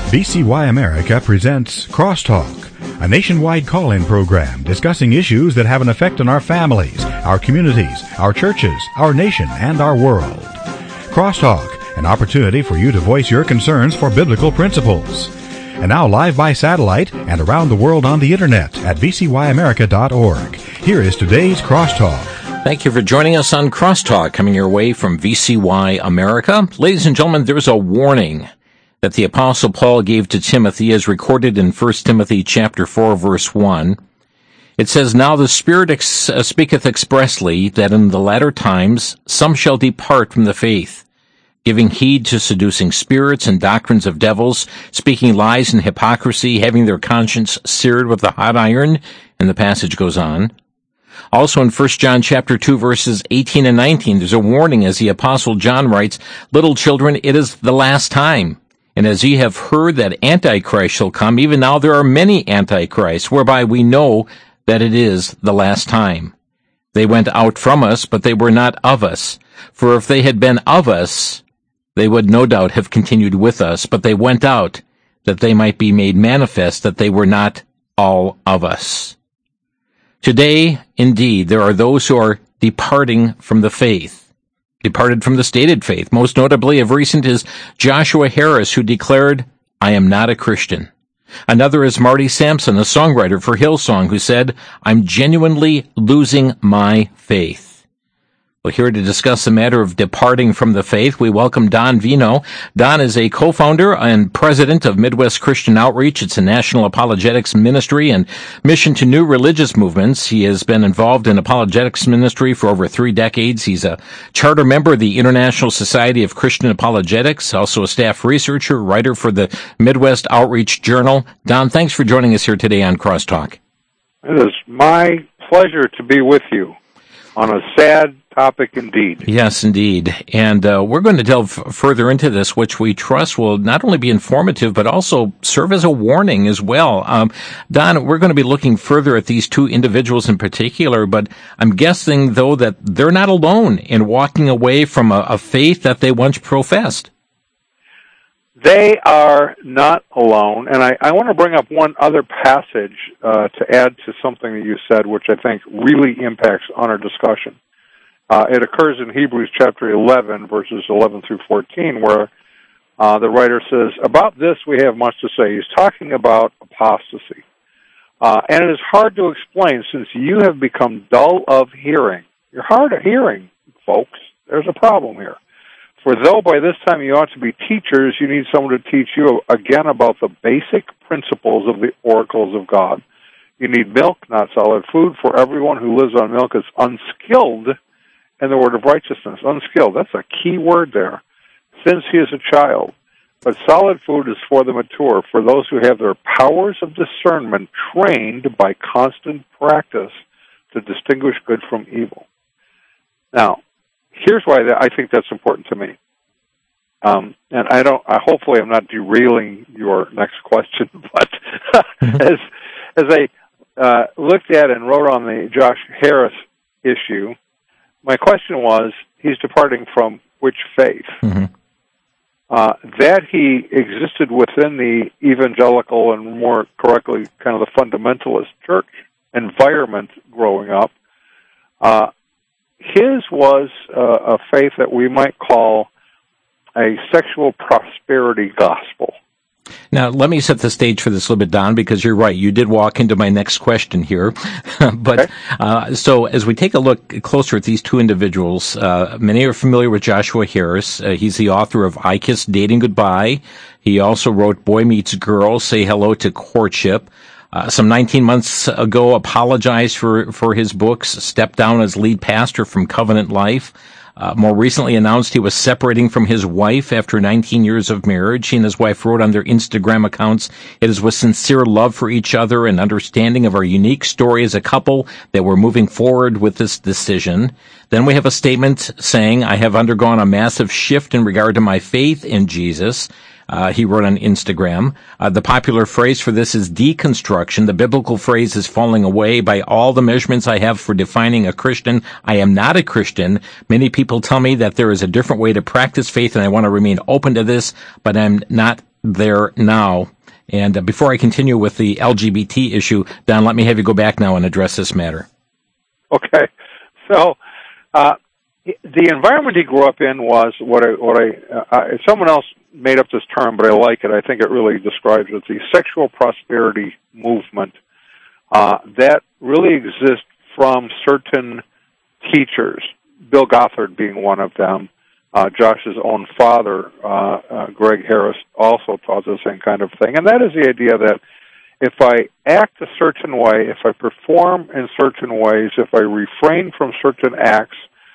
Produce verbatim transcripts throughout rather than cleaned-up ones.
V C Y America presents Crosstalk, a nationwide call-in program discussing issues that have an effect on our families, our communities, our churches, our nation, and our world. Crosstalk, an opportunity for you to voice your concerns for biblical principles. And now live by satellite and around the world on the internet at v c y america dot org. Here is today's Crosstalk. Thank you for joining us on Crosstalk, coming your way from V C Y America. Ladies and gentlemen, there's a warning that the Apostle Paul gave to Timothy as recorded in First Timothy chapter four, verse one. It says, "Now the Spirit ex- uh, speaketh expressly that in the latter times some shall depart from the faith, giving heed to seducing spirits and doctrines of devils, speaking lies and hypocrisy, having their conscience seared with a hot iron," and the passage goes on. Also in First John chapter two, verses eighteen and nineteen, there's a warning as the Apostle John writes, "Little children, it is the last time. And as ye have heard that Antichrist shall come, even now there are many Antichrists, whereby we know that it is the last time. They went out from us, but they were not of us. For if they had been of us, they would no doubt have continued with us. But they went out, that they might be made manifest that they were not all of us." Today, indeed, there are those who are departing from the faith. Departed from the stated faith. Most notably of recent is Joshua Harris, who declared, "I am not a Christian." Another is Marty Sampson, a songwriter for Hillsong, who said, "I'm genuinely losing my faith." Well, here to discuss the matter of departing from the faith, we welcome Don Vino. Don is a co-founder and president of Midwest Christian Outreach. It's a national apologetics ministry and mission to new religious movements. He has been involved in apologetics ministry for over three decades. He's a charter member of the International Society of Christian Apologetics, also a staff researcher, writer for the Midwest Outreach Journal. Don, thanks for joining us here today on Crosstalk. It is my pleasure to be with you on a sad topic indeed. Yes, indeed. And uh, we're going to delve further into this, which we trust will not only be informative, but also serve as a warning as well. Um, Don, we're going to be looking further at these two individuals in particular, but I'm guessing, though, that they're not alone in walking away from a, a faith that they once professed. They are not alone, and I, I want to bring up one other passage uh, to add to something that you said, which I think really impacts on our discussion. Uh, it occurs in Hebrews chapter eleven, verses eleven through fourteen, where uh, the writer says, "About this we have much to say." He's talking about apostasy. Uh, and it is hard to explain since you have become dull of hearing. You're hard of hearing, folks. There's a problem here. "For though by this time you ought to be teachers, you need someone to teach you again about the basic principles of the oracles of God. You need milk, not solid food, for everyone who lives on milk is unskilled in the word of righteousness." Unskilled, that's a key word there. "Since he is a child. But solid food is for the mature, for those who have their powers of discernment trained by constant practice to distinguish good from evil." Now, here's why I think that's important to me. Um, and I don't. I, hopefully, I'm not derailing your next question. But as as I uh, looked at and wrote on the Josh Harris issue, my question was, he's departing from which faith? Mm-hmm. Uh, that he existed within the evangelical and more correctly, kind of the fundamentalist church environment growing up. Uh, his was uh, a faith that we might call a sexual prosperity gospel. Now, let me set the stage for this a little bit, Don, because you're right. You did walk into my next question here. but okay. uh, so as we take a look closer at these two individuals, uh, many are familiar with Joshua Harris. Uh, he's the author of I Kiss Dating Goodbye. He also wrote Boy Meets Girl, Say Hello to Courtship. Uh, some nineteen months ago, apologized for, for his books, stepped down as lead pastor from Covenant Life. Uh, more recently announced he was separating from his wife after nineteen years of marriage. He and his wife wrote on their Instagram accounts, "It is with sincere love for each other and understanding of our unique story as a couple that we're moving forward with this decision." Then we have a statement saying, "I have undergone a massive shift in regard to my faith in Jesus." Uh, he wrote on Instagram. Uh, the popular phrase for this is deconstruction. The biblical phrase is falling away. By all the measurements I have for defining a Christian, I am not a Christian. Many people tell me that there is a different way to practice faith, and I want to remain open to this, but I'm not there now. And uh, before I continue with the L G B T issue, Don, let me have you go back now and address this matter. Okay. So, uh, the environment he grew up in was what I, what I, uh, someone else made up this term, but I like it. I think it really describes it. The sexual prosperity movement, uh, that really exists from certain teachers, Bill Gothard being one of them. Uh, Josh's own father, uh, uh, Greg Harris, also taught the same kind of thing. And that is the idea that if I act a certain way, if I perform in certain ways, if I refrain from certain acts,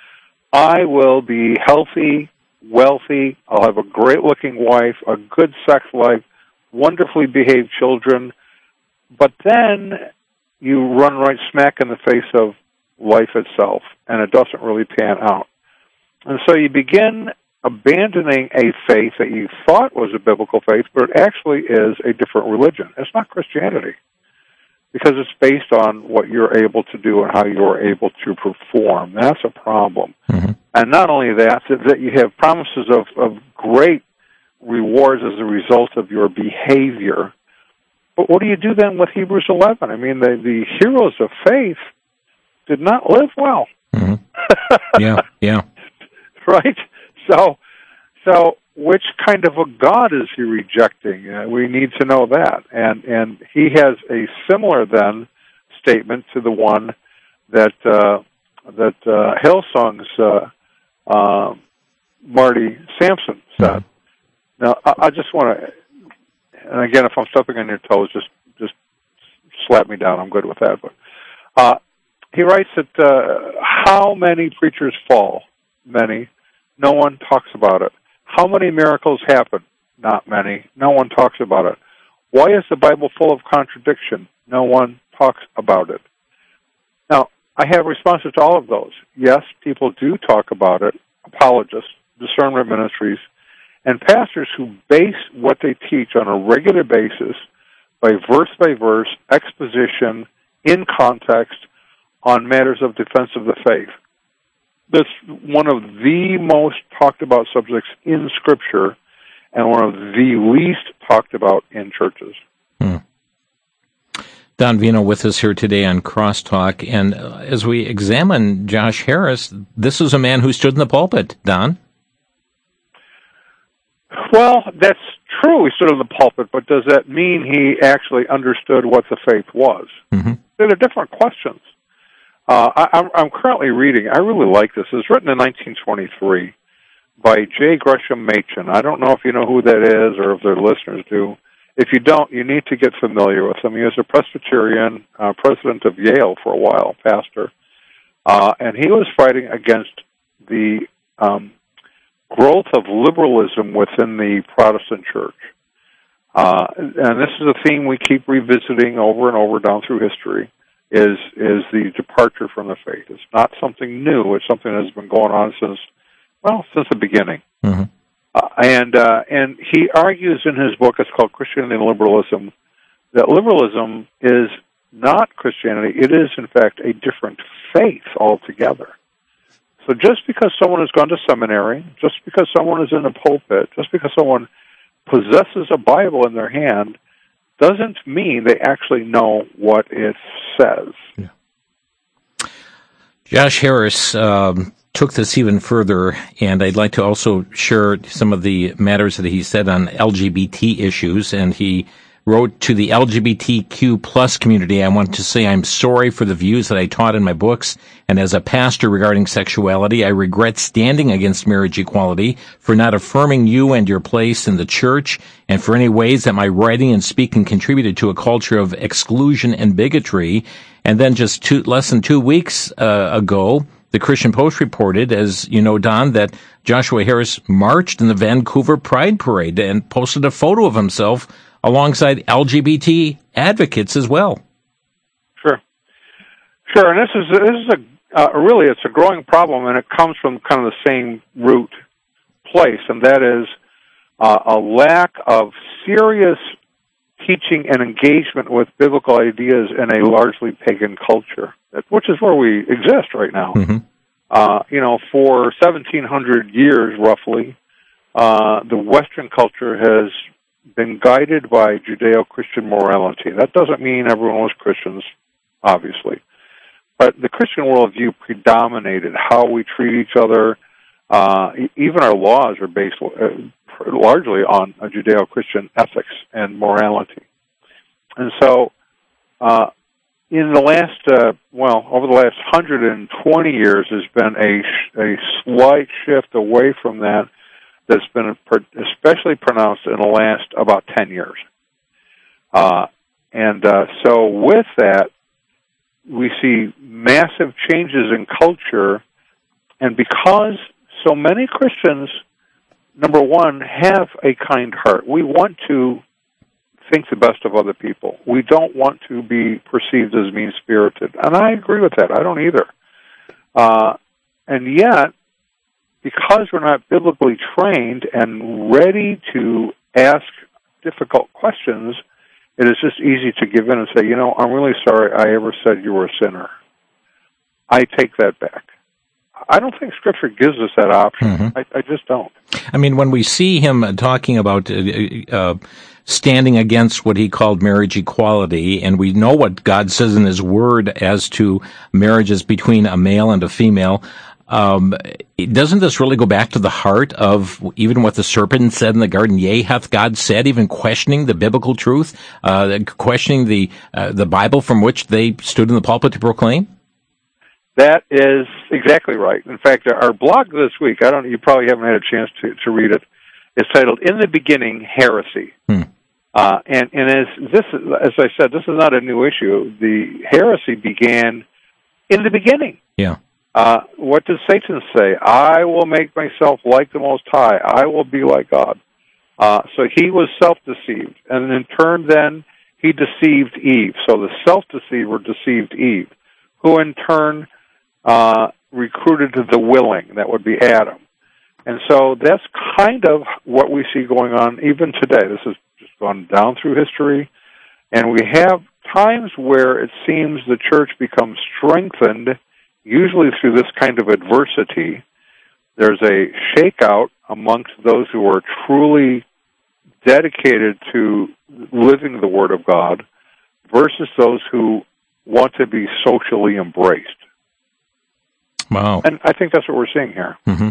I will be healthy, wealthy, I'll have a great-looking wife, a good sex life, wonderfully behaved children, but then you run right smack in the face of life itself, and it doesn't really pan out. And so you begin abandoning a faith that you thought was a biblical faith, but it actually is a different religion. It's not Christianity, because it's based on what you're able to do and how you're able to perform. That's a problem. Mm-hmm. And not only that, that you have promises of, of great rewards as a result of your behavior. But what do you do then with Hebrews eleven? I mean, the, the heroes of faith did not live well. Mm-hmm. Yeah, yeah. Right? So, so which kind of a God is he rejecting? Uh, we need to know that. And and he has a similar, then, statement to the one that uh, that uh, Hillsong's uh, uh, Marty Sampson said. Mm-hmm. Now, I, I just want to, and again, if I'm stepping on your toes, just just slap me down. I'm good with that. But uh, he writes that uh, how many preachers fall? Many. No one talks about it. How many miracles happen? Not many. No one talks about it. Why is the Bible full of contradiction? No one talks about it. Now, I have responses to all of those. Yes, people do talk about it, apologists, discernment ministries, and pastors who base what they teach on a regular basis by verse-by-verse exposition in context on matters of defense of the faith. That's one of the most talked about subjects in Scripture and one of the least talked about in churches. Hmm. Don Vino with us here today on Crosstalk. And uh, as we examine Josh Harris, this is a man who stood in the pulpit, Don. Well, that's true. He stood in the pulpit, but does that mean he actually understood what the faith was? Mm-hmm. They're different questions. Uh, I, I'm, I'm currently reading, I really like this. It was written in nineteen twenty-three by J. Gresham Machen. I don't know if you know who that is or if their listeners do. If you don't, you need to get familiar with him. He was a Presbyterian, uh, president of Yale for a while, pastor. Uh, and he was fighting against the um, growth of liberalism within the Protestant church. Uh, and this is a theme we keep revisiting over and over down through history. Is is the departure from the faith. It's not something new. It's something that's been going on since, well, since the beginning. Mm-hmm. Uh, and uh, and he argues in his book, it's called Christianity and Liberalism, that liberalism is not Christianity. It is, in fact, a different faith altogether. So just because someone has gone to seminary, just because someone is in a pulpit, just because someone possesses a Bible in their hand, doesn't mean they actually know what it says. Yeah. Josh Harris um, took this even further, and I'd like to also share some of the matters that he said on L G B T issues, and he wrote to the L G B T Q plus community, I want to say I'm sorry for the views that I taught in my books, and as a pastor regarding sexuality, I regret standing against marriage equality, for not affirming you and your place in the church, and for any ways that my writing and speaking contributed to a culture of exclusion and bigotry. And then just two, less than two weeks uh, ago, the Christian Post reported, as you know, Don, that Joshua Harris marched in the Vancouver Pride Parade and posted a photo of himself alongside L G B T advocates as well. Sure, sure, and this is this is a uh, really it's a growing problem, and it comes from kind of the same root place, and that is uh, a lack of serious teaching and engagement with biblical ideas in a largely pagan culture, which is where we exist right now. Mm-hmm. Uh, you know, for seventeen hundred years, roughly, uh, the Western culture has been guided by Judeo-Christian morality. That doesn't mean everyone was Christians, obviously. But the Christian worldview predominated how we treat each other. Uh, even our laws are based uh, largely on a Judeo-Christian ethics and morality. And so, uh, in the last, uh, well, over the last one hundred twenty years, there's been a, a slight shift away from that that's been especially pronounced in the last about ten years. Uh, and uh, so with that, we see massive changes in culture, and because so many Christians, number one, have a kind heart. We want to think the best of other people. We don't want to be perceived as mean-spirited. And I agree with that. I don't either. Uh, and yet, because we're not biblically trained and ready to ask difficult questions, it is just easy to give in and say, you know, I'm really sorry I ever said you were a sinner. I take that back. I don't think Scripture gives us that option. Mm-hmm. I, I just don't. I mean, when we see him talking about uh, uh, standing against what he called marriage equality, and we know what God says in his word as to marriages between a male and a female, um, doesn't this really go back to the heart of even what the serpent said in the garden? Yea, hath God said, even questioning the biblical truth, uh, questioning the uh, the Bible from which they stood in the pulpit to proclaim? That is exactly right. In fact, our blog this week, I don't. You probably haven't had a chance to, to read it. It's titled "In the Beginning, Heresy," hmm. uh, and and as this, as I said, this is not a new issue. The heresy began in the beginning. Yeah. Uh, what does Satan say? I will make myself like the Most High. I will be like God. Uh, so he was self-deceived, and in turn, then he deceived Eve. So the self-deceiver deceived Eve, who in turn Uh, recruited the willing, that would be Adam. And so that's kind of what we see going on even today. This has just gone down through history, and we have times where it seems the church becomes strengthened, usually through this kind of adversity. There's a shakeout amongst those who are truly dedicated to living the Word of God versus those who want to be socially embraced. Wow. And I think that's what we're seeing here. Mm-hmm.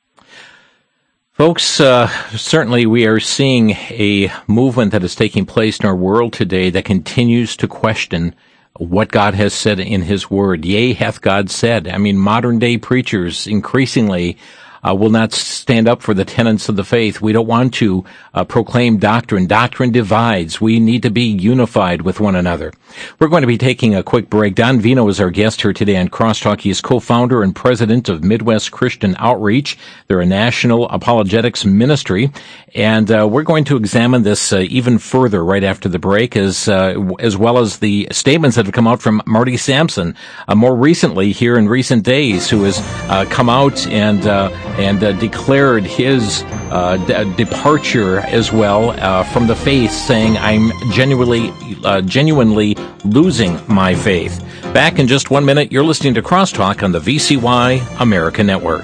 Folks, uh, certainly we are seeing a movement that is taking place in our world today that continues to question what God has said in His Word. Yea, hath God said. I mean, modern-day preachers increasingly Uh, will not stand up for the tenets of the faith. We don't want to uh, proclaim doctrine. Doctrine divides. We need to be unified with one another. We're going to be taking a quick break. Don Vino is our guest here today on Crosstalk. He is co-founder and president of Midwest Christian Outreach. They're a national apologetics ministry, and uh, we're going to examine this uh, even further right after the break, as uh, as well as the statements that have come out from Marty Sampson uh, more recently here in recent days, who has uh, come out and uh, and uh, declared his uh, d- departure as well uh, from the faith, saying, I'm genuinely, uh, genuinely losing my faith. Back in just one minute, you're listening to Crosstalk on the V C Y America Network.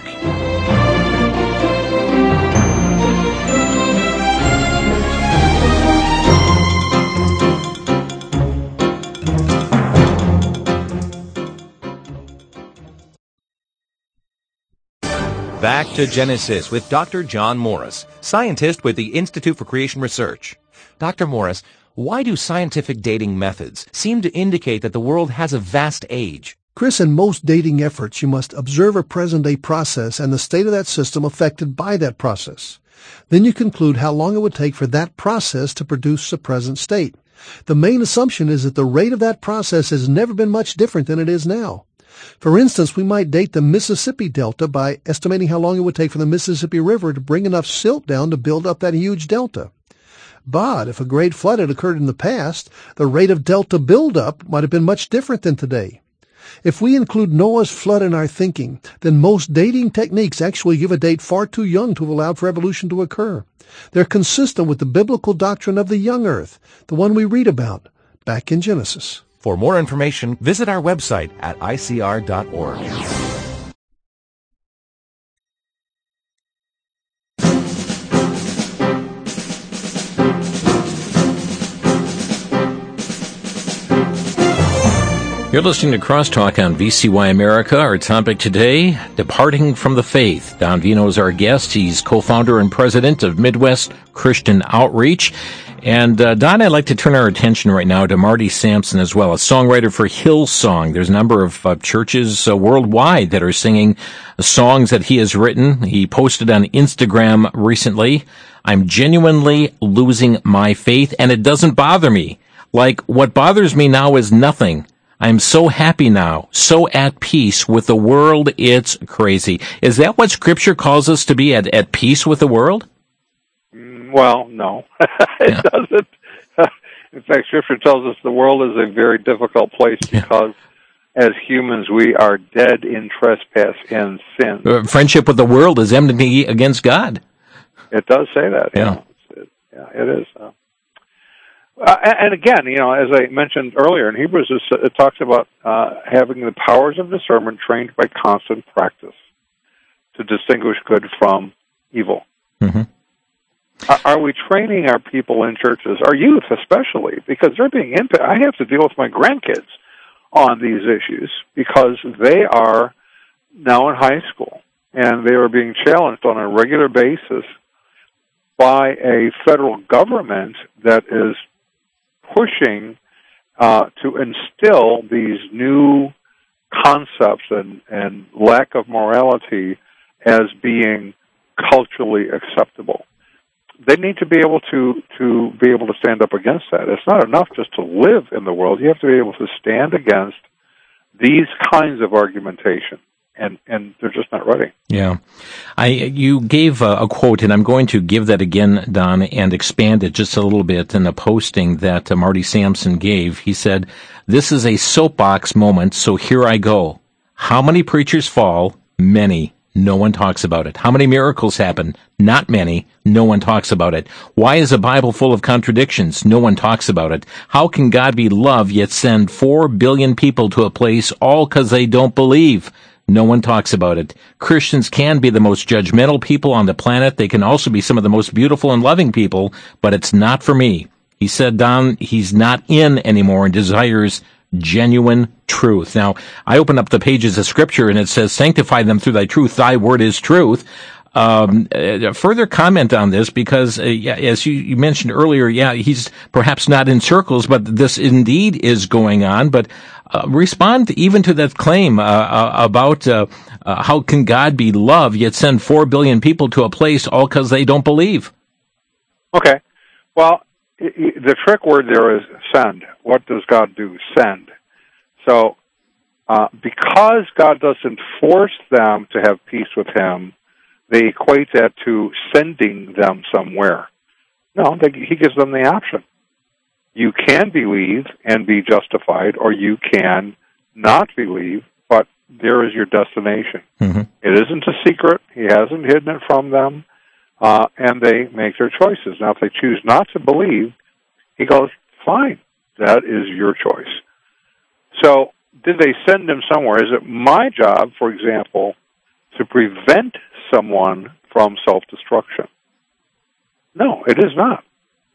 Back to Genesis with Doctor John Morris, scientist with the Institute for Creation Research. Doctor Morris, why do scientific dating methods seem to indicate that the world has a vast age? Chris, in most dating efforts, you must observe a present-day process and the state of that system affected by that process. Then you conclude how long it would take for that process to produce the present state. The main assumption is that the rate of that process has never been much different than it is now. For instance, we might date the Mississippi Delta by estimating how long it would take for the Mississippi River to bring enough silt down to build up that huge delta. But if a great flood had occurred in the past, the rate of delta buildup might have been much different than today. If we include Noah's flood in our thinking, then most dating techniques actually give a date far too young to have allowed for evolution to occur. They're consistent with the biblical doctrine of the young earth, the one we read about back in Genesis. For more information, visit our website at I C R dot org. You're listening to Crosstalk on V C Y America. Our topic today, departing from the faith. Don Vino is our guest. He's co-founder and president of Midwest Christian Outreach. And uh, Don, I'd like to turn our attention right now to Marty Sampson as well, a songwriter for Hillsong. There's a number of uh, churches uh, worldwide that are singing songs that he has written. He posted on Instagram recently, "I'm genuinely losing my faith, and it doesn't bother me. Like, what bothers me now is nothing. I'm so happy now, so at peace with the world, it's crazy." Is that what Scripture calls us to be, at, at peace with the world? Well, no, it yeah. doesn't. In fact, Scripture tells us the world is a very difficult place because yeah. as humans we are dead in trespass and sin. Uh, friendship with the world is enmity against God. It does say that. Yeah, yeah, it, yeah, it is. Uh, Uh, and again, you know, as I mentioned earlier, in Hebrews, it talks about uh, having the powers of discernment trained by constant practice to distinguish good from evil. Mm-hmm. Are, are we training our people in churches, our youth especially, because they're being impacted? I have to deal with my grandkids on these issues because they are now in high school, and they are being challenged on a regular basis by a federal government that is pushing uh, to instill these new concepts and, and lack of morality as being culturally acceptable. They need to be able to, to be able to stand up against that. It's not enough just to live in the world. You have to be able to stand against these kinds of argumentation. And, and they're just not ready. Yeah. I, you gave a, a quote, and I'm going to give that again, Don, and expand it just a little bit in a posting that uh, Marty Sampson gave. He said, "This is a soapbox moment, so here I go. How many preachers fall? Many. No one talks about it. How many miracles happen? Not many. No one talks about it. Why is the Bible full of contradictions? No one talks about it. How can God be love yet send four billion people to a place all because they don't believe? No one talks about it. Christians can be the most judgmental people on the planet. They can also be some of the most beautiful and loving people, but it's not for me." He said, Don, he's not in anymore and desires genuine truth. Now, I open up the pages of Scripture and it says, "Sanctify them through thy truth. Thy word is truth." Um, uh, further comment on this, because uh, yeah, as you, you mentioned earlier, yeah, he's perhaps not in circles, but this indeed is going on. But uh, respond even to that claim uh, uh, about uh, uh, how can God be love yet send four billion people to a place all because they don't believe? Okay. Well, it, it, the trick word there is send. What does God do? Send. So uh, because God doesn't force them to have peace with Him, they equate that to sending them somewhere. No, they, He gives them the option. You can believe and be justified, or you can not believe, but there is your destination. Mm-hmm. It isn't a secret. He hasn't hidden it from them, uh, and they make their choices. Now, if they choose not to believe, He goes, fine, that is your choice. So, did they send them somewhere? Is it my job, for example, to prevent someone from self-destruction? No, it is not.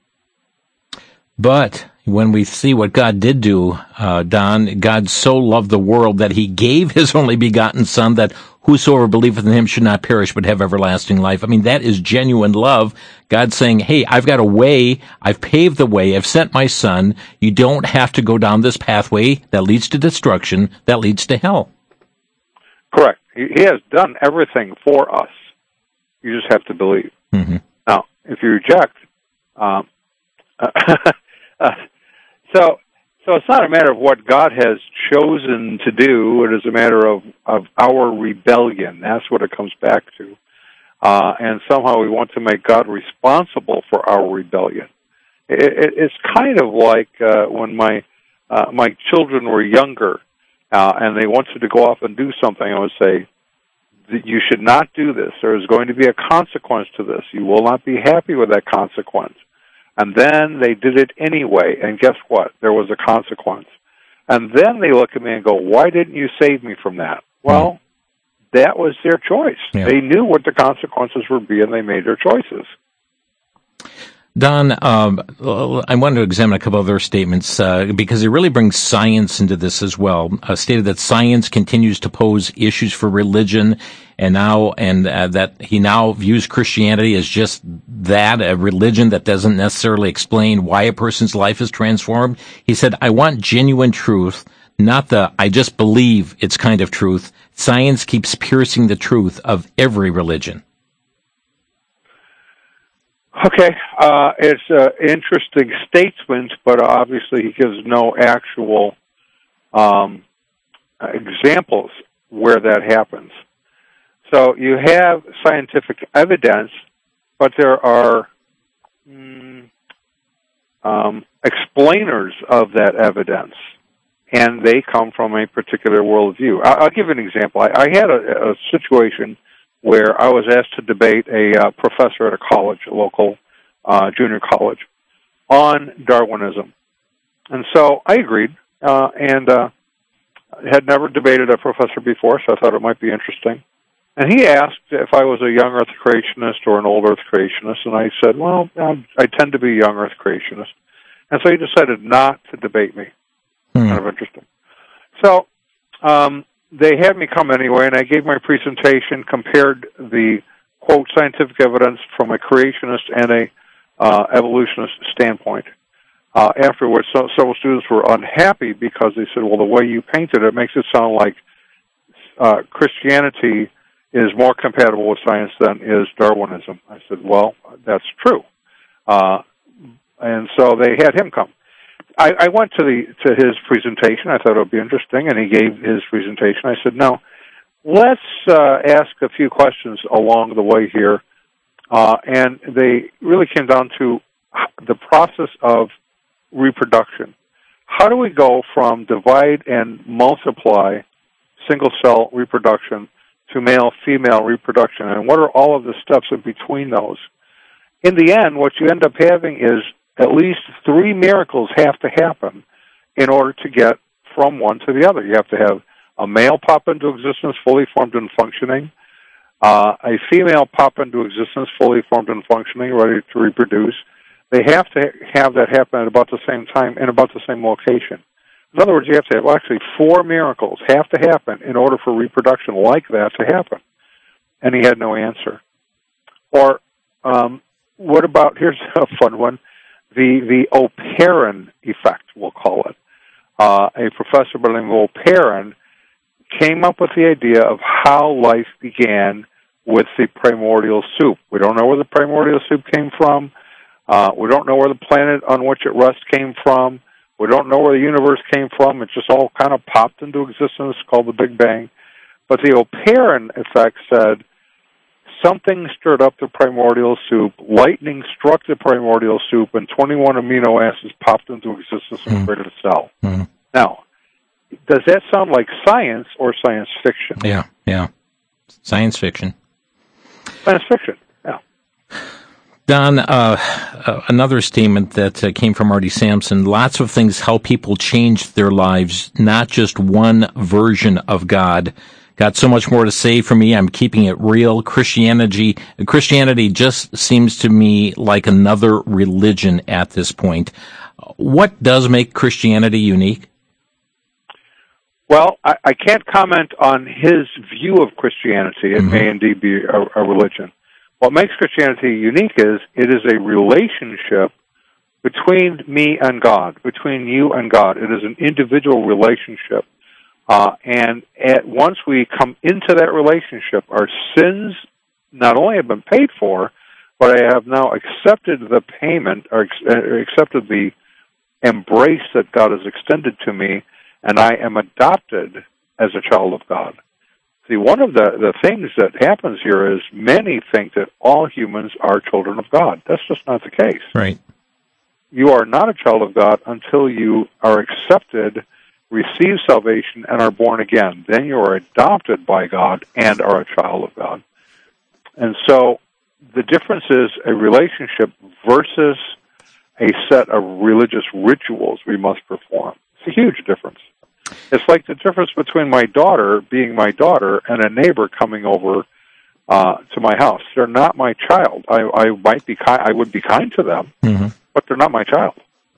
But when we see what God did do, uh, Don, God so loved the world that He gave His only begotten Son, that whosoever believeth in Him should not perish but have everlasting life. I mean, that is genuine love. God saying, hey, I've got a way, I've paved the way, I've sent my Son. You don't have to go down this pathway that leads to destruction, that leads to hell. Correct. He has done everything for us. You just have to believe. Mm-hmm. Now, if you reject, um, uh, so so it's not a matter of what God has chosen to do. It is a matter of, of our rebellion. That's what it comes back to. Uh, and somehow we want to make God responsible for our rebellion. It, it, it's kind of like uh, when my uh, my children were younger, uh, and they wanted to go off and do something. I would say, you should not do this. There is going to be a consequence to this. You will not be happy with that consequence. And then they did it anyway, and guess what? There was a consequence. And then they look at me and go, why didn't you save me from that? Well, that was their choice. Yeah. They knew what the consequences would be, and they made their choices. Don, um, I wanted to examine a couple other statements uh, because it really brings science into this as well. Uh, stated that science continues to pose issues for religion, and now and uh, that he now views Christianity as just that, a religion that doesn't necessarily explain why a person's life is transformed. He said, "I want genuine truth, not the I just believe it's kind of truth. Science keeps piercing the truth of every religion." Okay, uh, it's an interesting statement, but obviously he gives no actual um, examples where that happens. So you have scientific evidence, but there are mm, um, explainers of that evidence, and they come from a particular worldview. I'll, I'll give you an example. I, I had a, a situation where I was asked to debate a uh, professor at a college, a local uh, junior college, on Darwinism. And so I agreed, uh, and uh, had never debated a professor before, so I thought it might be interesting. And he asked if I was a young Earth creationist or an old Earth creationist, and I said, well, I tend to be a young Earth creationist. And so he decided not to debate me. Hmm. Kind of interesting. So, um, they had me come anyway, and I gave my presentation, compared the, quote, scientific evidence from a creationist and a uh, evolutionist standpoint. Uh, afterwards, so, several students were unhappy because they said, well, the way you painted it makes it sound like uh, Christianity is more compatible with science than is Darwinism. I said, well, that's true. Uh, and so they had him come. I, I went to the to his presentation. I thought it would be interesting, and he gave his presentation. I said, "No, let's uh, ask a few questions along the way here." Uh, and they really came down to the process of reproduction. How do we go from divide and multiply, single-cell reproduction, to male-female reproduction, and what are all of the steps in between those? In the end, what you end up having is at least three miracles have to happen in order to get from one to the other. You have to have a male pop into existence, fully formed and functioning, uh, a female pop into existence, fully formed and functioning, ready to reproduce. They have to have that happen at about the same time and about the same location. In other words, you have to have, well, actually, four miracles have to happen in order for reproduction like that to happen. And he had no answer. Or um, what about, here's a fun one, The the Oparin effect, we'll call it. Uh, a professor by the name of Oparin came up with the idea of how life began with the primordial soup. We don't know where the primordial soup came from. Uh, we don't know where the planet on which it rests came from. We don't know where the universe came from. It just all kind of popped into existence, called the Big Bang. But the Oparin effect said, something stirred up the primordial soup, lightning struck the primordial soup, and twenty-one amino acids popped into existence and mm. created a cell. Mm. Now, does that sound like science or science fiction? Yeah, yeah. Science fiction. Science fiction, yeah. Don, uh, uh, another statement that uh, came from Marty Sampson, lots of things help people change their lives, not just one version of God. Got so much more to say for me. I'm keeping it real. Christianity, Christianity just seems to me like another religion at this point. What does make Christianity unique? Well, I, I can't comment on his view of Christianity. It mm-hmm. may indeed be a, a religion. What makes Christianity unique is it is a relationship between me and God, between you and God. It is an individual relationship. Uh, and at, once we come into that relationship, our sins not only have been paid for, but I have now accepted the payment, or ex- accepted the embrace that God has extended to me, and I am adopted as a child of God. See, one of the, the things that happens here is many think that all humans are children of God. That's just not the case. Right. You are not a child of God until you are accepted, receive salvation, and are born again. Then you are adopted by God and are a child of God. And so the difference is a relationship versus a set of religious rituals we must perform. It's a huge difference. It's like the difference between my daughter being my daughter and a neighbor coming over uh, to my house. They're not my child. I, I might be kind, I would be kind to them, mm-hmm. but they're not my child.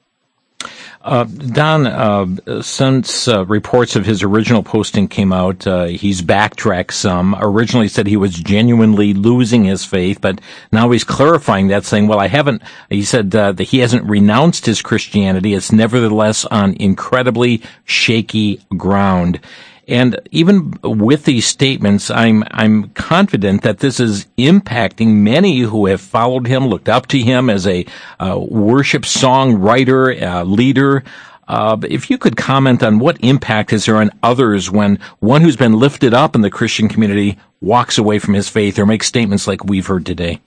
Uh, Don, uh, since uh, reports of his original posting came out, uh, he's backtracked some. Originally said he was genuinely losing his faith, but now he's clarifying that, saying, well, I haven't, he said uh, that he hasn't renounced his Christianity. It's nevertheless on incredibly shaky ground. And even with these statements, I'm I'm confident that this is impacting many who have followed him, looked up to him as a uh, worship song writer, uh, leader. Uh, if you could comment on what impact is there on others when one who's been lifted up in the Christian community walks away from his faith or makes statements like we've heard today.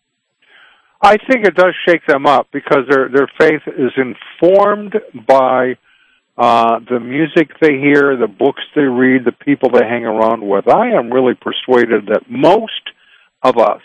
I think it does shake them up because their their faith is informed by Uh, the music they hear, the books they read, the people they hang around with. I am really persuaded that most of us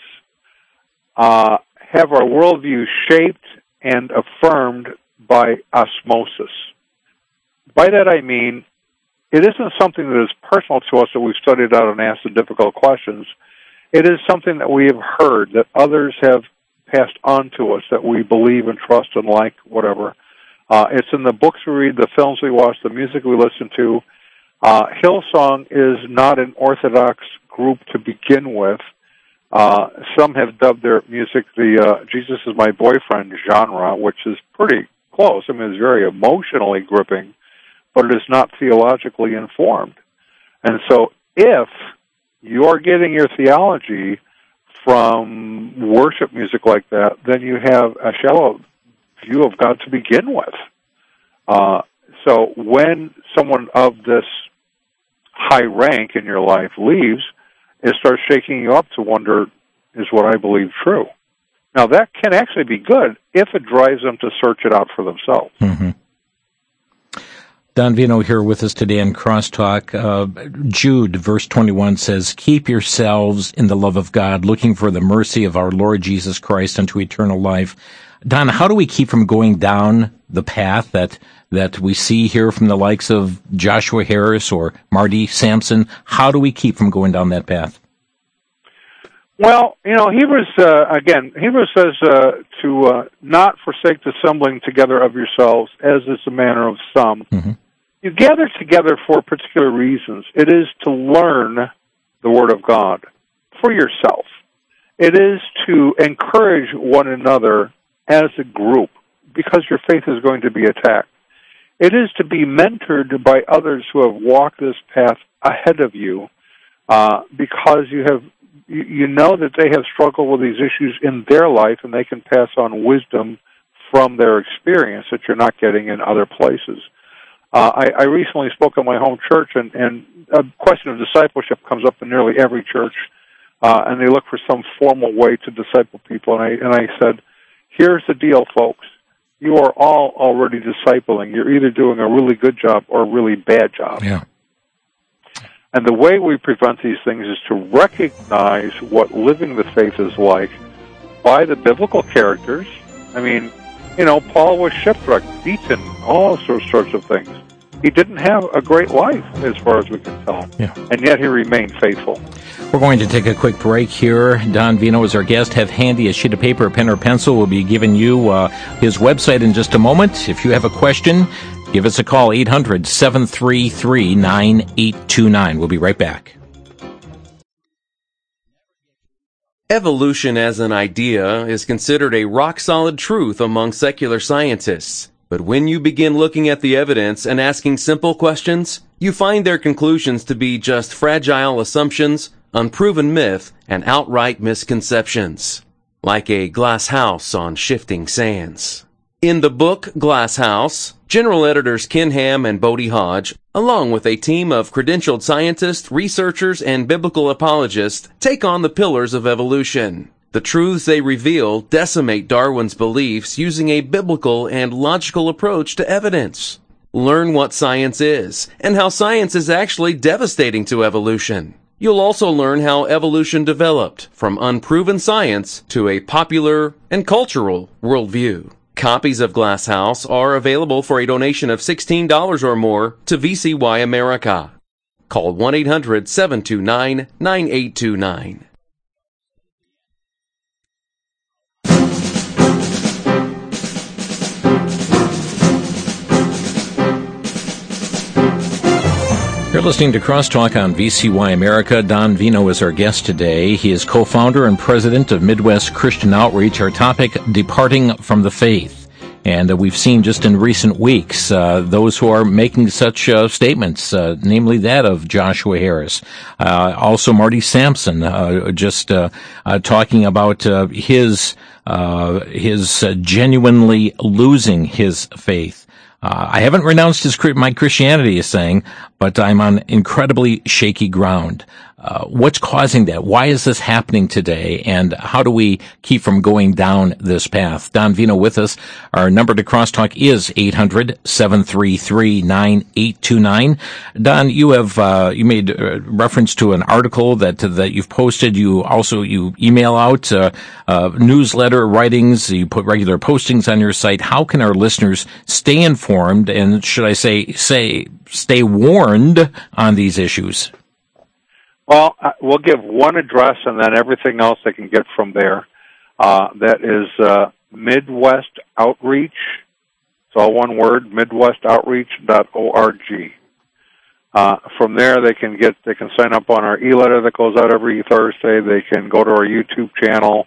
uh, have our worldview shaped and affirmed by osmosis. By that I mean, it isn't something that is personal to us that we've studied out and asked the difficult questions. It is something that we have heard, that others have passed on to us, that we believe and trust and like, whatever. Uh, it's in the books we read, the films we watch, the music we listen to. Uh, Hillsong is not an orthodox group to begin with. Uh, some have dubbed their music the uh, Jesus is my boyfriend genre, which is pretty close. I mean, it's very emotionally gripping, but it is not theologically informed. And so if you're getting your theology from worship music like that, then you have a shallow view of God to begin with. Uh, so when someone of this high rank in your life leaves, it starts shaking you up to wonder, is what I believe true? Now, that can actually be good if it drives them to search it out for themselves. Mm-hmm. Don Vino here with us today in Crosstalk. Uh, Jude, verse twenty-one says, keep yourselves in the love of God, looking for the mercy of our Lord Jesus Christ unto eternal life. Don, how do we keep from going down the path that that we see here from the likes of Joshua Harris or Marty Sampson? How do we keep from going down that path? Well, you know, Hebrews, uh, again, Hebrews says uh, to uh, not forsake the assembling together of yourselves, as is the manner of some. Mm-hmm. You gather together for particular reasons. It is to learn the Word of God for yourself. It is to encourage one another as a group, because your faith is going to be attacked. It is to be mentored by others who have walked this path ahead of you, uh, because you have you, you know that they have struggled with these issues in their life, and they can pass on wisdom from their experience that you're not getting in other places. Uh, I, I recently spoke at my home church, and, and a question of discipleship comes up in nearly every church, uh, and they look for some formal way to disciple people. And I and I said, here's the deal, folks. You are all already discipling. You're either doing a really good job or a really bad job. Yeah. And the way we prevent these things is to recognize what living the faith is like by the biblical characters. I mean, you know, Paul was shipwrecked, beaten, all sorts of things. He didn't have a great life, as far as we can tell. Yeah. And yet he remained faithful. We're going to take a quick break here. Don Vino is our guest. Have handy a sheet of paper, a pen, or pencil. We'll be giving you uh, his website in just a moment. If you have a question, give us a call, eight hundred, seven three three, nine eight two nine. We'll be right back. Evolution as an idea is considered a rock-solid truth among secular scientists. But when you begin looking at the evidence and asking simple questions, you find their conclusions to be just fragile assumptions, unproven myth, and outright misconceptions. Like a glass house on shifting sands. In the book Glass House, General Editors Ken Ham and Bodie Hodge, along with a team of credentialed scientists, researchers, and biblical apologists, take on the pillars of evolution. The truths they reveal decimate Darwin's beliefs using a biblical and logical approach to evidence. Learn what science is, and how science is actually devastating to evolution. You'll also learn how evolution developed from unproven science to a popular and cultural worldview. Copies of Glass House are available for a donation of sixteen dollars or more to V C Y America. Call one eight hundred, seven two nine, nine eight two nine. Listening to Crosstalk on V C Y America. Don Vino is our guest today. He is co-founder and president of Midwest Christian Outreach. Our topic, departing from the faith. And uh, we've seen just in recent weeks uh, those who are making such uh, statements, uh, namely that of Joshua Harris. Uh, also Marty Sampson uh, just uh, uh, talking about uh, his, uh, his uh, genuinely losing his faith. Uh, I haven't renounced his, my Christianity, is saying, but I'm on incredibly shaky ground. Uh, what's causing that? Why is this happening today? And how do we keep from going down this path? Don Vino with us. Our number to Crosstalk is eight hundred, seven three three, nine eight two nine. Don, you have, uh, you made uh, reference to an article that, that you've posted. You also, you email out, uh, uh, newsletter writings. You put regular postings on your site. How can our listeners stay informed and, should I say, say, stay warned on these issues? Well, we'll give one address and then everything else they can get from there. Uh, that is uh, Midwest Outreach. It's all one word, midwest outreach dot org. Uh, from there, they can get they can sign up on our e-letter that goes out every Thursday. They can go to our YouTube channel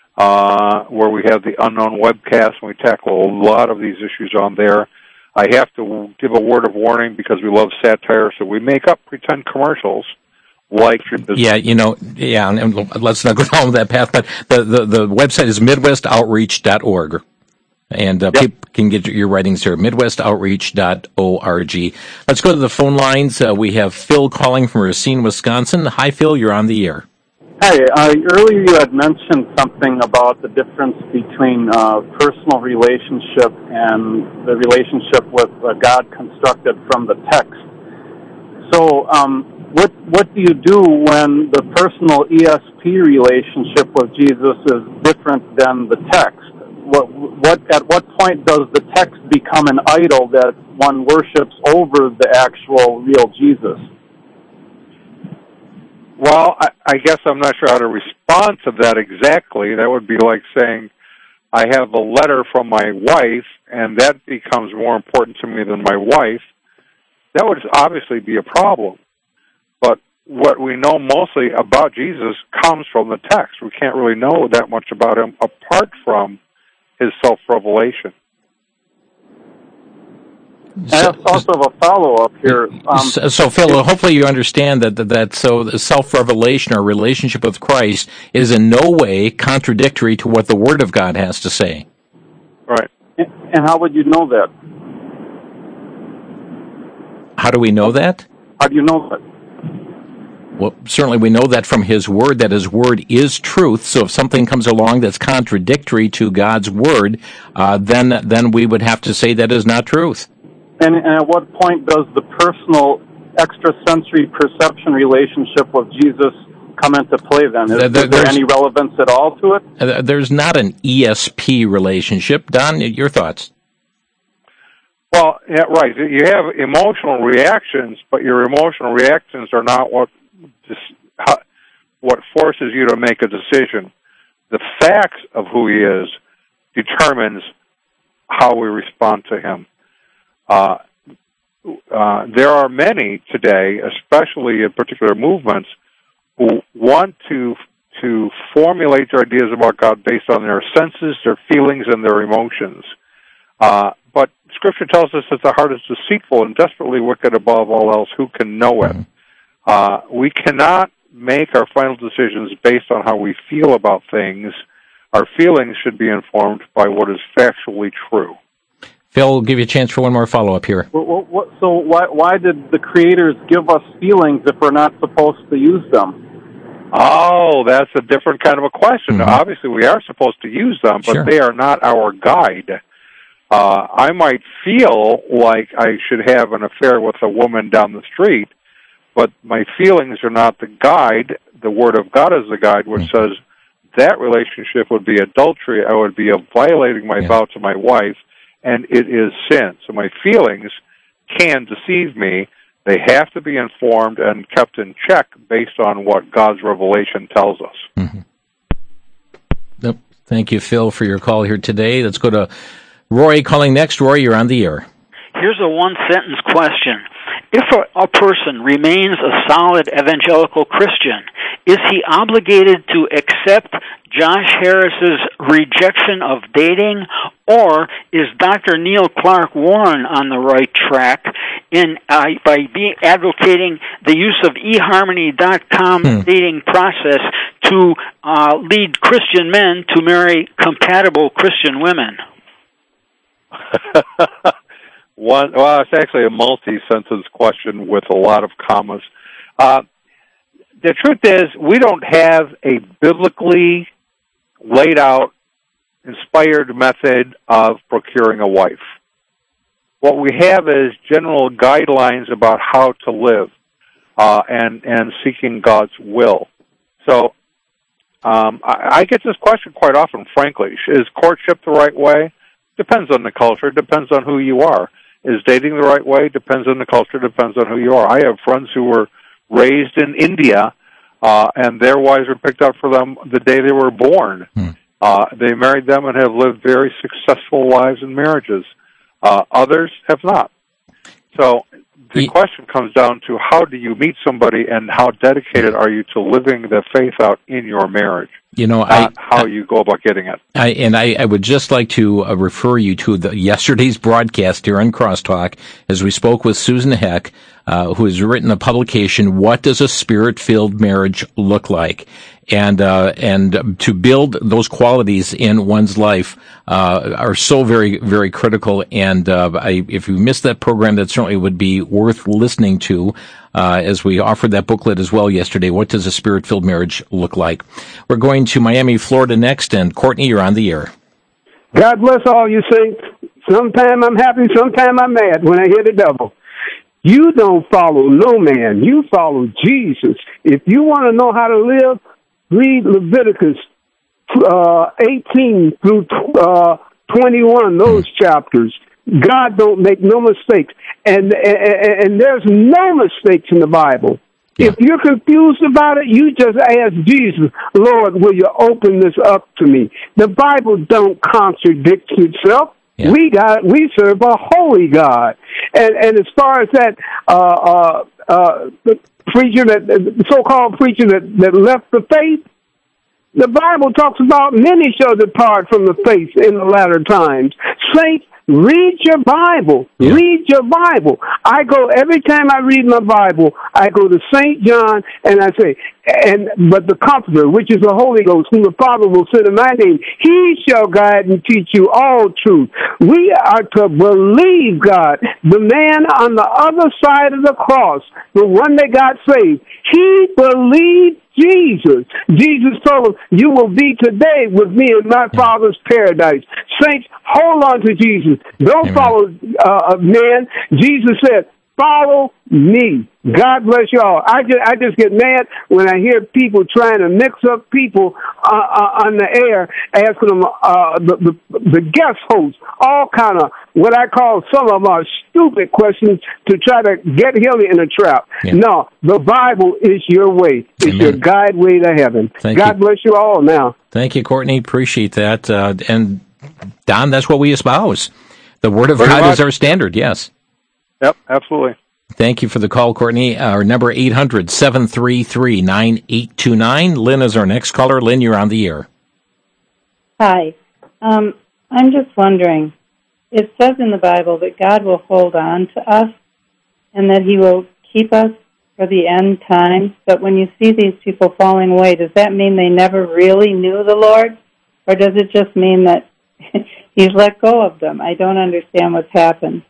uh, where we have the Unknown Webcast, and we tackle a lot of these issues on there. I have to give a word of warning because we love satire, so we make up pretend commercials. Like yeah, you know, yeah, and let's not go down that path, but the, the, the website is midwest outreach dot org, and uh, yep. people can get your writings here, midwest outreach dot org. Let's go to the phone lines. Uh, we have Phil calling from Racine, Wisconsin. Hi, Phil, you're on the air. Hi, uh, earlier you had mentioned something about the difference between uh, personal relationship and the relationship with uh, God constructed from the text. So, um, What what do you do when the personal E S P relationship with Jesus is different than the text? What what at what point does the text become an idol that one worships over the actual real Jesus? Well, I, I guess I'm not sure how to respond to that exactly. That would be like saying I have a letter from my wife, and that becomes more important to me than my wife. That would obviously be a problem. But what we know mostly about Jesus comes from the text. We can't really know that much about him apart from his self-revelation. And I also have a follow-up here. Um, so, so, Phil, hopefully you understand that, that, that so the self-revelation or relationship with Christ is in no way contradictory to what the Word of God has to say. Right. And how would you know that? How do we know that? How do you know that? Well, certainly we know that from His Word, that His Word is truth. So if something comes along that's contradictory to God's Word, uh, then then we would have to say that is not truth. And, and at what point does the personal extrasensory perception relationship with Jesus come into play then? Is, there, is there any relevance at all to it? There's not an E S P relationship. Don, your thoughts? Well, yeah, right. You have emotional reactions, but your emotional reactions are not what what forces you to make a decision. The facts of who he is determines how we respond to him. Uh, uh, there are many today, especially in particular movements, who want to to formulate their ideas about God based on their senses, their feelings, and their emotions. Uh, but Scripture tells us that the heart is deceitful and desperately wicked above all else. Who can know it? Uh, we cannot make our final decisions based on how we feel about things. Our feelings should be informed by what is factually true. Phil, we'll give you a chance for one more follow-up here. Well, what, so why, why did the creators give us feelings if we're not supposed to use them? Oh, that's a different kind of a question. Mm-hmm. Obviously, we are supposed to use them, but sure. they are not our guide. Uh, I might feel like I should have an affair with a woman down the street, but my feelings are not the guide. The Word of God is the guide, which mm-hmm. says that relationship would be adultery. I would be violating my yeah. vow to my wife, and it is sin. So my feelings can deceive me. They have to be informed and kept in check based on what God's revelation tells us. Mm-hmm. Yep. Thank you, Phil, for your call here today. Let's go to Roy calling next. Roy, you're on the air. Here's a one-sentence question. if a, a person remains a solid evangelical Christian, is he obligated to accept Josh Harris's rejection of dating, or is Doctor Neil Clark Warren on the right track in uh, by be advocating the use of e harmony dot com hmm. dating process to uh, lead Christian men to marry compatible Christian women? One, well, it's actually a multi-sentence question with a lot of commas. Uh, the truth is, we don't have a biblically laid out, inspired method of procuring a wife. What we have is general guidelines about how to live uh, and and seeking God's will. So um, I, I get this question quite often, frankly. Is courtship the right way? Depends on the culture. Depends on who you are. Is dating the right way? Depends on the culture. Depends on who you are. I have friends who were raised in India, uh, and their wives were picked up for them the day they were born. Hmm. Uh, they married them and have lived very successful lives and marriages. Uh, others have not. So the yeah. question comes down to how do you meet somebody and how dedicated are you to living the faith out in your marriage? You know, not I, how you go about getting it. I, and I, I would just like to uh, refer you to the, yesterday's broadcast here on Crosstalk as we spoke with Susan Heck, uh, who has written a publication, What Does a Spirit-Filled Marriage Look Like? And uh, and to build those qualities in one's life uh, are so very, very critical. And uh, I, if you missed that program, that certainly would be worth listening to. Uh, as we offered that booklet as well yesterday, What Does a Spirit-Filled Marriage Look Like? We're going to Miami, Florida next, and Courtney, you're on the air. God bless all you saints. Sometime I'm happy, sometime I'm mad when I hear the devil. You don't follow no man. You follow Jesus. If you want to know how to live, read Leviticus uh, eighteen through uh, twenty-one, those chapters. God don't make no mistakes. And, and, and there's no mistakes in the Bible. Yeah. If you're confused about it, you just ask Jesus, Lord, will you open this up to me? The Bible don't contradict itself. Yeah. We got, we serve a holy God. And, and as far as that, uh, uh, uh, the preacher that, the so-called preacher that, that left the faith, the Bible talks about many shall depart from the faith in the latter times. Saints, read your Bible. Yeah. Read your Bible. I go, every time I read my Bible, I go to Saint John and I say, and but the Comforter, which is the Holy Ghost, whom the Father will send in my name, he shall guide and teach you all truth. We are to believe God. The man on the other side of the cross, the one that got saved, he believed Jesus. Jesus told him, you will be today with me in my Father's paradise. Saints, hold on to Jesus. Don't Amen. follow uh, a man. Jesus said, follow me. God bless y'all. I just, I just get mad when I hear people trying to mix up people uh, uh, on the air, asking them, uh, the, the, the guest hosts, all kind of what I call some of them are stupid questions to try to get him in a trap. Yeah. No, the Bible is your way. It's Amen. your guide way to heaven. Thank God you. bless you all now. Thank you, Courtney. Appreciate that. Uh, and Don, that's what we espouse. The Word of Very God much. is our standard, yes. Yep, absolutely. Thank you for the call, Courtney. Our number eight hundred, seven three three, nine eight two nine. Lynn is our next caller. Lynn, you're on the air. Hi. Um, I'm just wondering, it says in the Bible that God will hold on to us and that he will keep us for the end times. But when you see these people falling away, does that mean they never really knew the Lord? Or does it just mean that he's let go of them? I don't understand what's happened.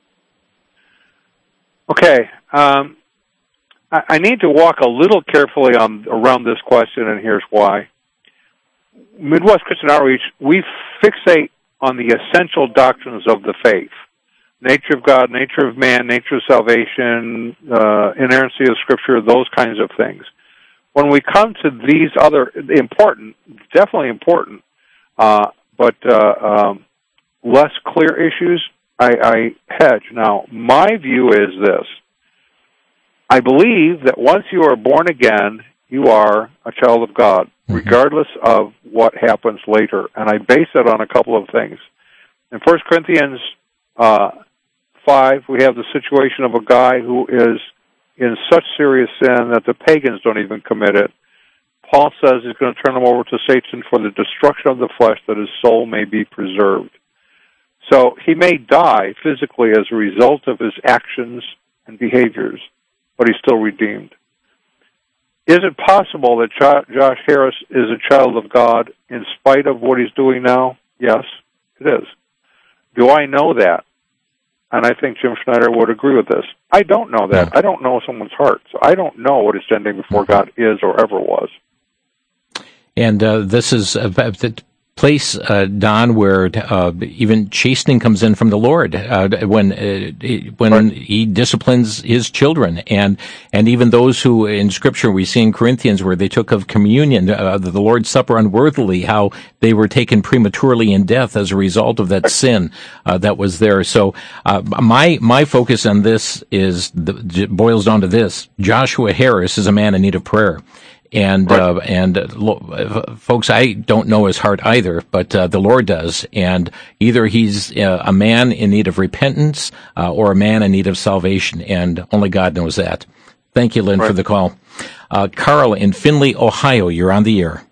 Okay, um, I, I need to walk a little carefully on around this question, and here's why. Midwest Christian Outreach, we fixate on the essential doctrines of the faith. Nature of God, nature of man, nature of salvation, uh, inerrancy of Scripture, those kinds of things. When we come to these other important, definitely important, uh, but uh, um, less clear issues, I, I hedge. Now, my view is this. I believe that once you are born again, you are a child of God, mm-hmm. regardless of what happens later. And I base it on a couple of things. In First Corinthians uh, five, we have the situation of a guy who is in such serious sin that the pagans don't even commit it. Paul says he's going to turn him over to Satan for the destruction of the flesh, that his soul may be preserved. So he may die physically as a result of his actions and behaviors, but he's still redeemed. Is it possible that Josh Harris is a child of God in spite of what he's doing now? Yes, it is. Do I know that? And I think Jim Schneider would agree with this. I don't know that. I don't know someone's heart. So I don't know what his standing before God is or ever was. And uh, this is a, a place, uh, Don, where uh, even chastening comes in from the Lord uh, when uh, when right. He disciplines His children, and and even those who in Scripture we see in Corinthians where they took of communion, uh, the Lord's Supper unworthily, how they were taken prematurely in death as a result of that right. sin uh, that was there. So uh, my my focus on this is the, boils down to this: Joshua Harris is a man in need of prayer. And, right. uh, and, uh, folks, I don't know his heart either, but, uh, the Lord does. And either he's uh, a man in need of repentance, uh, or a man in need of salvation. And only God knows that. Thank you, Lynn, right. for the call. Uh, Carl in Findlay, Ohio, you're on the air.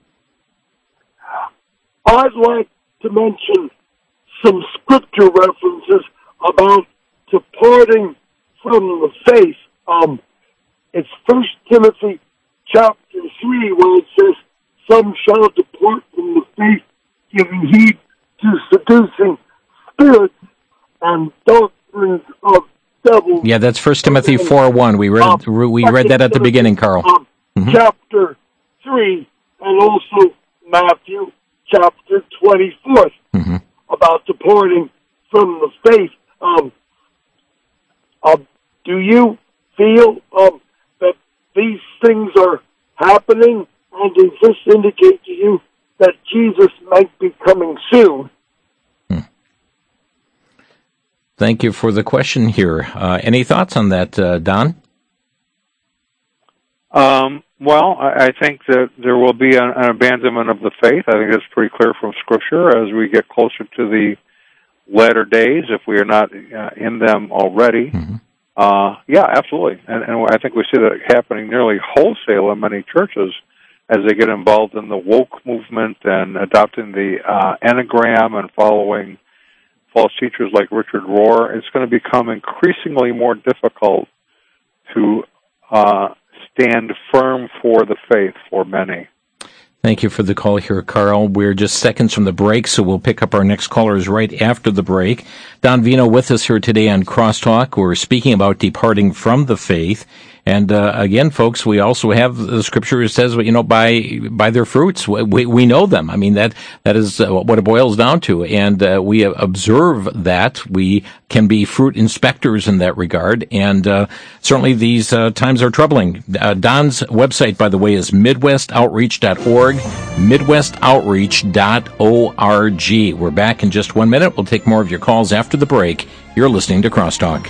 I'd like to mention some scripture references about departing from the faith. Um, it's First Timothy chapter three, where it says, "Some shall depart from the faith, giving heed to seducing spirits and doctrines of devils." Yeah, that's First Timothy four one. We read um, we read that at the beginning, Carl. Um, mm-hmm. Chapter three, and also Matthew chapter twenty-four, mm-hmm. about departing from the faith. Um, uh, do you feel um, that these things are happening, and does this indicate to you that Jesus might be coming soon? Hmm. Thank you for the question here. Uh, any thoughts on that, uh, Don? Um, well, I, I think that there will be an, an abandonment of the faith. I think that's pretty clear from Scripture as we get closer to the latter days, if we are not uh, in them already. Mm-hmm. Uh, yeah, absolutely. And, and I think we see that happening nearly wholesale in many churches as they get involved in the woke movement and adopting the uh, Enneagram and following false teachers like Richard Rohr. It's going to become increasingly more difficult to uh, stand firm for the faith for many. Thank you for the call here, Carl. We're just seconds from the break, so we'll pick up our next callers right after the break. Don Vino with us here today on Crosstalk. We're speaking about departing from the faith. And uh, again, folks, we also have the Scripture that says, you know, by by their fruits, we we know them. I mean, that that is uh, what it boils down to, and uh, we observe that. We can be fruit inspectors in that regard, and uh, certainly these uh, times are troubling. Uh, Don's website, by the way, is midwest outreach dot org, midwest outreach dot org. We're back in just one minute. We'll take more of your calls after the break. You're listening to Crosstalk.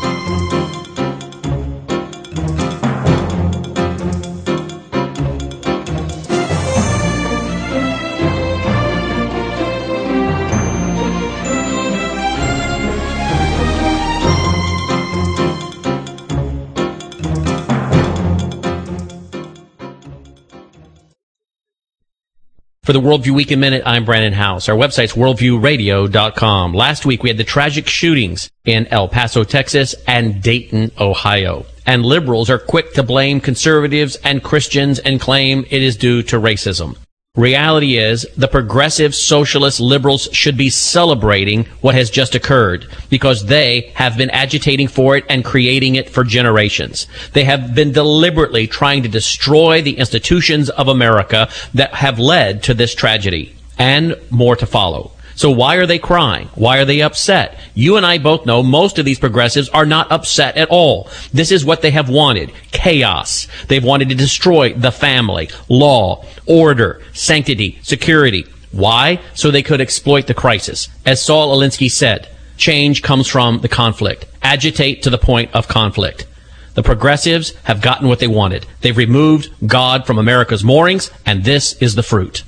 For the Worldview Week in Minute, I'm Brandon House. Our website's worldview radio dot com. Last week, we had the tragic shootings in El Paso, Texas, and Dayton, Ohio. And liberals are quick to blame conservatives and Christians and claim it is due to racism. Reality is, the progressive socialist liberals should be celebrating what has just occurred because they have been agitating for it and creating it for generations. They have been deliberately trying to destroy the institutions of America that have led to this tragedy, and more to follow. So why are they crying? Why are they upset? You and I both know most of these progressives are not upset at all. This is what they have wanted. Chaos. They've wanted to destroy the family, law, order, sanctity, security. Why? So they could exploit the crisis. As Saul Alinsky said, change comes from the conflict. Agitate to the point of conflict. The progressives have gotten what they wanted. They've removed God from America's moorings, and this is the fruit.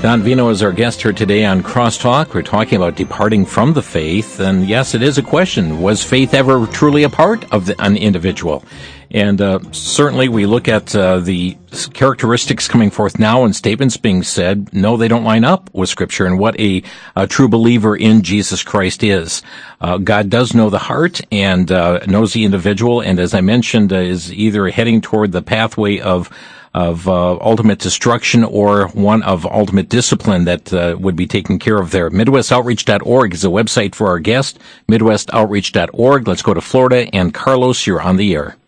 Don Vino is our guest here today on Crosstalk. We're talking about departing from the faith, and yes, it is a question. Was faith ever truly a part of the, an individual? And uh, certainly we look at uh, the characteristics coming forth now and statements being said. No, they don't line up with Scripture and what a, a true believer in Jesus Christ is. Uh, God does know the heart and uh, knows the individual, and as I mentioned, uh, is either heading toward the pathway of of uh, ultimate destruction or one of ultimate discipline that uh, would be taken care of there. Midwest Outreach dot org is a website for our guest, Midwest Outreach dot org. Let's go to Florida, and Carlos, you're on the air.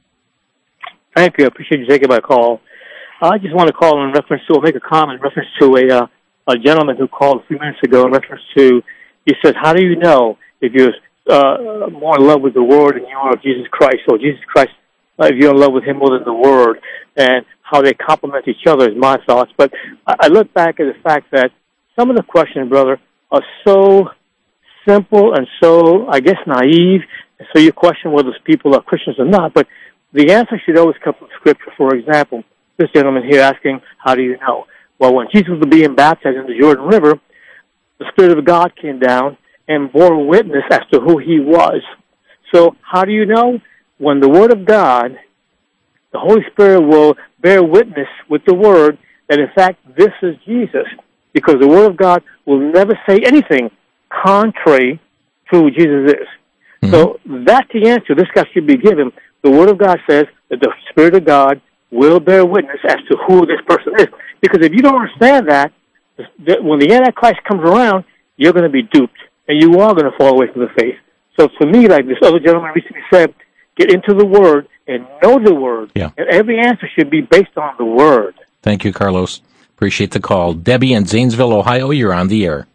Thank you. I appreciate you taking my call. I just want to call in reference to, or make a comment in reference to a uh, a gentleman who called a few minutes ago in reference to, he says, how do you know if you're uh, more in love with the Word than you are of Jesus Christ, or Jesus Christ, uh, if you're in love with Him more than the Word, and how they complement each other is my thoughts. But I, I look back at the fact that some of the questions, brother, are so simple and so, I guess, naive, and so you question whether people are Christians or not, but the answer should always come from Scripture. For example, this gentleman here asking, how do you know? Well, when Jesus was being baptized in the Jordan River, the Spirit of God came down and bore witness as to who He was. So how do you know? When the Word of God, the Holy Spirit will bear witness with the Word that, in fact, this is Jesus, because the Word of God will never say anything contrary to who Jesus is. Mm-hmm. So that's the answer this guy should be given. The Word of God says that the Spirit of God will bear witness as to who this person is. Because if you don't understand that, when the Antichrist comes around, you're going to be duped, and you are going to fall away from the faith. So for me, like this other gentleman recently said, get into the Word and know the Word. Yeah. And every answer should be based on the Word. Thank you, Carlos. Appreciate the call. Debbie in Zanesville, Ohio, you're on the air.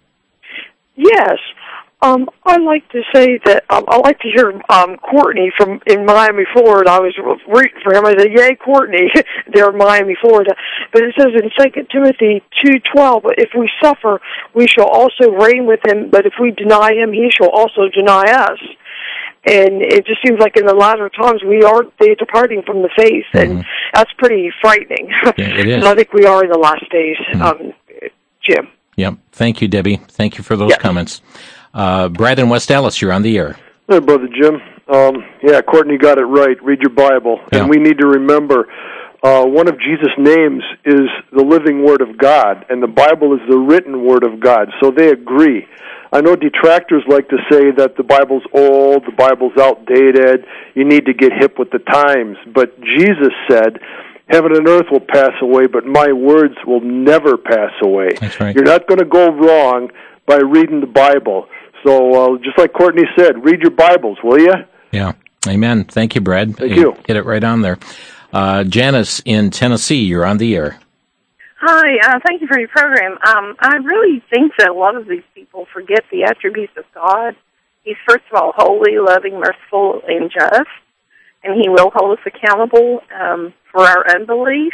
Yes. Um, I'd like to say that um, I like to hear um, Courtney from in Miami, Florida. I was rooting for him. I said, "Yay, Courtney!" There in Miami, Florida. But it says in Second Timothy two twelve, "If we suffer, we shall also reign with Him. But if we deny Him, He shall also deny us." And it just seems like in the latter times we are they departing from the faith, mm-hmm. and that's pretty frightening. Yeah, it is. And I think we are in the last days, mm-hmm. um, Jim. Yep. Thank you, Debbie. Thank you for those yes. comments. Uh, Brad in West Dallas, you're on the air. Hey, Brother Jim. Um, yeah, Courtney got it right. Read your Bible. Yeah. And we need to remember uh, one of Jesus' names is the living Word of God, and the Bible is the written Word of God. So they agree. I know detractors like to say that the Bible's old, the Bible's outdated, you need to get hip with the times. But Jesus said, heaven and earth will pass away, but my words will never pass away. That's right. You're not going to go wrong by reading the Bible. So uh, just like Courtney said, read your Bibles, will you? Yeah. Amen. Thank you, Brad. Thank you. Hit it right on there. Uh, Janice in Tennessee, you're on the air. Hi, uh, thank you for your program. Um, I really think that a lot of these people forget the attributes of God. He's, first of all, holy, loving, merciful, and just, and He will hold us accountable um, for our unbelief.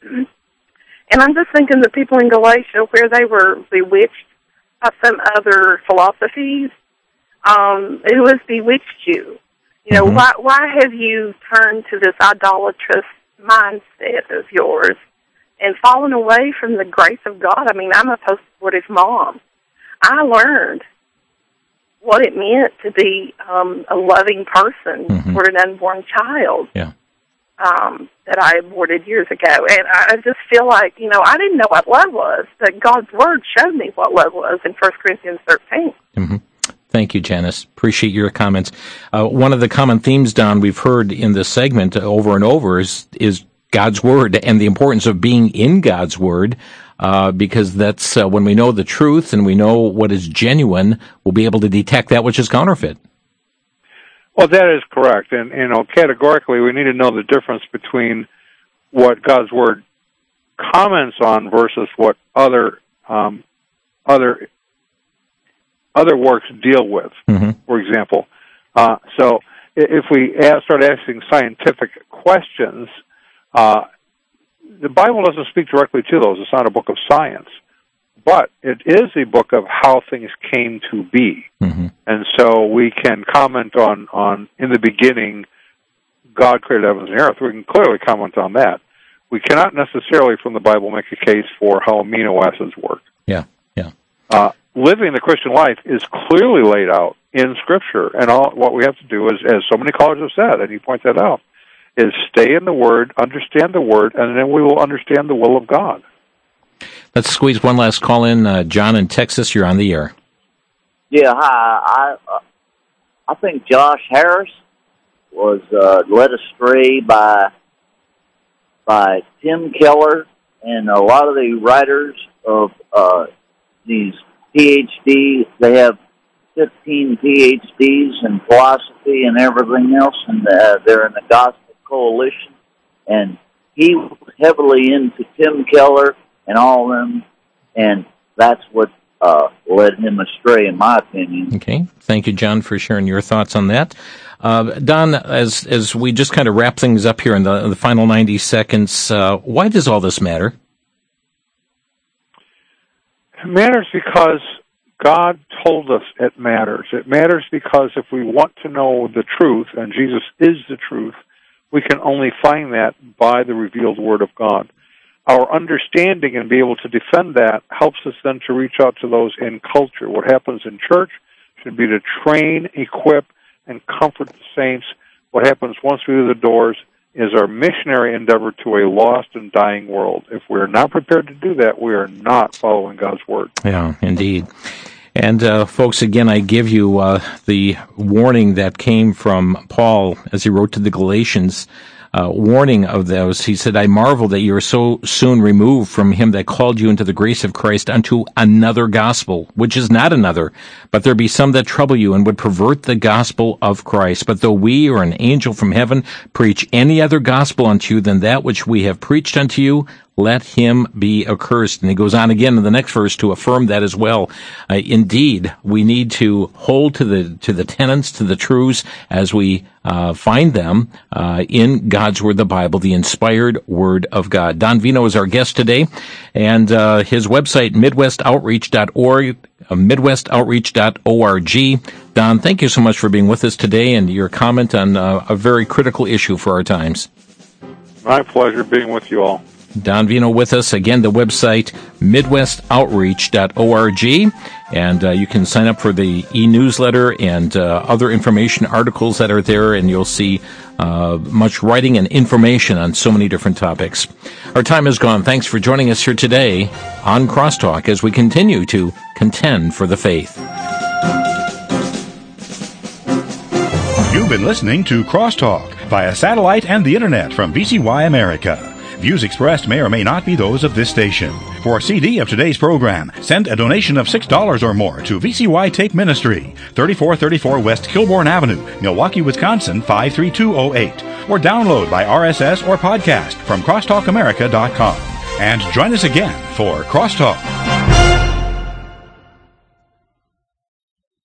And I'm just thinking the people in Galatia, where they were bewitched by some other philosophies, um, who has bewitched you? You know, mm-hmm. why why have you turned to this idolatrous mindset of yours and fallen away from the grace of God? I mean, I'm a post-abortive mom. I learned what it meant to be um, a loving person mm-hmm. for an unborn child. Yeah. Um, that I aborted years ago. And I just feel like, you know, I didn't know what love was, but God's Word showed me what love was in First Corinthians thirteen. Mm-hmm. Thank you, Janice. Appreciate your comments. Uh, one of the common themes, Don, we've heard in this segment over and over is, is God's Word and the importance of being in God's Word, uh, because that's uh, when we know the truth and we know what is genuine, we'll be able to detect that which is counterfeit. Well, that is correct. And, you know, categorically, we need to know the difference between what God's Word comments on versus what other um, other other works deal with, mm-hmm. for example. Uh, so if we ask, start asking scientific questions, uh, the Bible doesn't speak directly to those. It's not a book of science. But it is a book of how things came to be. Mm-hmm. And so we can comment on, on, in the beginning, God created heavens and earth. We can clearly comment on that. We cannot necessarily, from the Bible, make a case for how amino acids work. Yeah, yeah. Uh, living the Christian life is clearly laid out in Scripture, and all what we have to do is, as so many callers have said, and you point that out, is stay in the Word, understand the Word, and then we will understand the will of God. Let's squeeze one last call in. Uh, John in Texas, you're on the air. Yeah, hi. I uh, I think Josh Harris was uh, led astray by by Tim Keller and a lot of the writers of uh, these P H D. They have fifteen P H Ds in philosophy and everything else, and uh, they're in the Gospel Coalition. And he was heavily into Tim Keller and all of them, and that's what uh, led him astray, in my opinion. Okay. Thank you, John, for sharing your thoughts on that. Uh, Don, as as we just kind of wrap things up here in the, in the final ninety seconds, uh, why does all this matter? It matters because God told us it matters. It matters because if we want to know the truth, and Jesus is the truth, we can only find that by the revealed Word of God. Our understanding and be able to defend that helps us then to reach out to those in culture. What happens in church should be to train, equip, and comfort the saints. What happens once we do the doors is our missionary endeavor to a lost and dying world. If we're not prepared to do that, we are not following God's Word. Yeah, indeed. And, uh, folks, again, I give you uh, the warning that came from Paul as he wrote to the Galatians, uh, warning of those. He said, I marvel that you are so soon removed from him that called you into the grace of Christ unto another gospel, which is not another. But there be some that trouble you and would pervert the gospel of Christ. But though we or an angel from heaven preach any other gospel unto you than that which we have preached unto you, let him be accursed. And he goes on again in the next verse to affirm that as well. Uh, indeed, we need to hold to the to the tenets, to the truths as we uh, find them uh, in God's Word, the Bible, the inspired Word of God. Don Vino is our guest today, and uh, his website, midwest outreach dot org, uh, midwest outreach dot org. Don, thank you so much for being with us today and your comment on uh, a very critical issue for our times. My pleasure being with you all. Don Vino with us. Again, the website, midwest outreach dot org, and uh, you can sign up for the e-newsletter and uh, other information articles that are there, and you'll see uh, much writing and information on so many different topics. Our time is gone. Thanks for joining us here today on Crosstalk as we continue to contend for the faith. You've been listening to Crosstalk via satellite and the internet from V C Y America. Views expressed may or may not be those of this station. For a C D of today's program, send a donation of six dollars or more to V C Y Take Ministry, thirty-four thirty-four West Kilbourne Avenue, Milwaukee, Wisconsin, five three two oh eight. Or download by R S S or podcast from crosstalk america dot com. And join us again for Crosstalk.